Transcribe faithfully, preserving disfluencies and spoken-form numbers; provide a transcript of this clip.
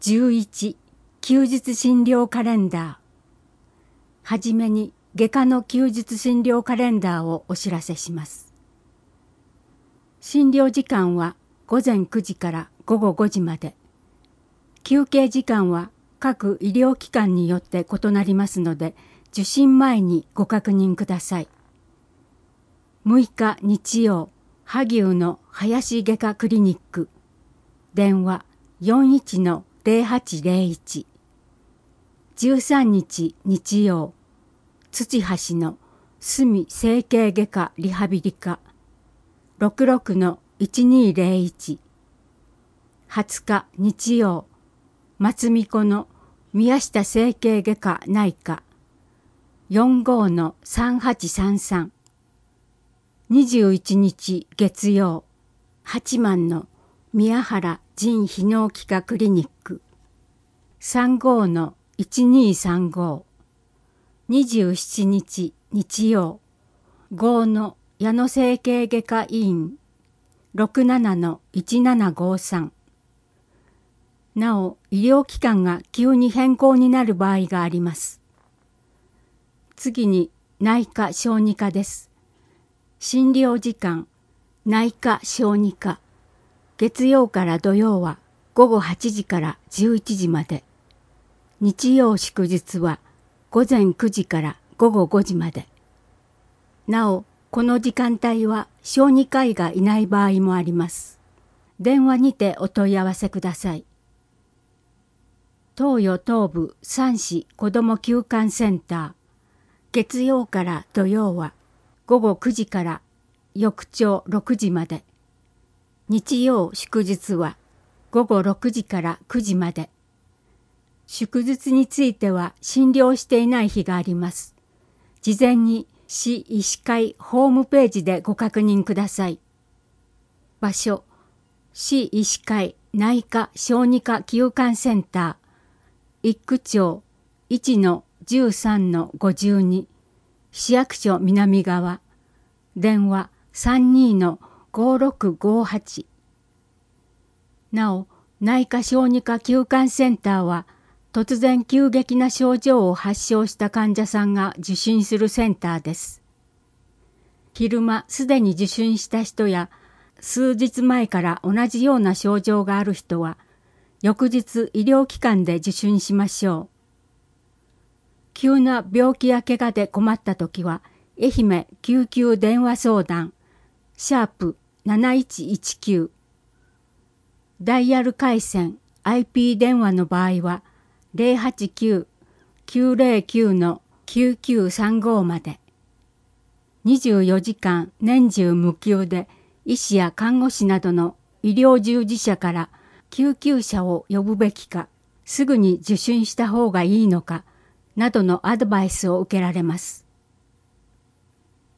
じゅういち休日診療カレンダー。はじめに外科の休日診療カレンダーをお知らせします。診療時間はごぜんくじからごごごじまで。休憩時間は各医療機関によって異なりますので、受診前にご確認ください。むいか日曜、萩生の林外科クリニック。電話 よんいちのゼロはちゼロいち。じゅうさんにち日曜、土橋の隅整形外科リハビリ科。ろくろくのいちにゼロいち。はつか日曜、松見子の宮下整形外科内科。よんごのさんはちさんさん。にじゅういちにち月曜、八幡の宮原腎泌尿器科クリニック。さんごのいちにさんご。にじゅうしちにち日曜、ごの矢野整形外科医院。ろくななのいちななごさん。なお、医療機関が急に変更になる場合があります。次に内科小児科です。診療時間、内科小児科。月曜から土曜はごごはちじからじゅういちじまで。日曜祝日はごぜんくじからごごごじまで。なお、この時間帯は小児科医がいない場合もあります。電話にてお問い合わせください。東予東部三市子ども休館センター。月曜から土曜はごごくじから翌朝ろくじまで。日曜祝日はごごろくじからくじまで。祝日については診療していない日があります。事前に市医師会ホームページでご確認ください。場所、市医師会内科小児科休館センター、一区町いちのじゅうさんのごじゅうに、市役所南側、電話さんにのごろくごはち。なお、内科小児科休館センターは、突然急激な症状を発症した患者さんが受診するセンターです。昼間すでに受診した人や、数日前から同じような症状がある人は、翌日医療機関で受診しましょう。急な病気や怪我で困ったときは、愛媛救急電話相談、シャープなないちいちきゅう。ダイヤル回線 アイピー 電話の場合は、ゼロはちきゅう きゅうゼロきゅうのきゅうきゅうさんごまで。にじゅうよじかん年中無休で医師や看護師などの医療従事者から救急車を呼ぶべきか、すぐに受診した方がいいのか、などのアドバイスを受けられます。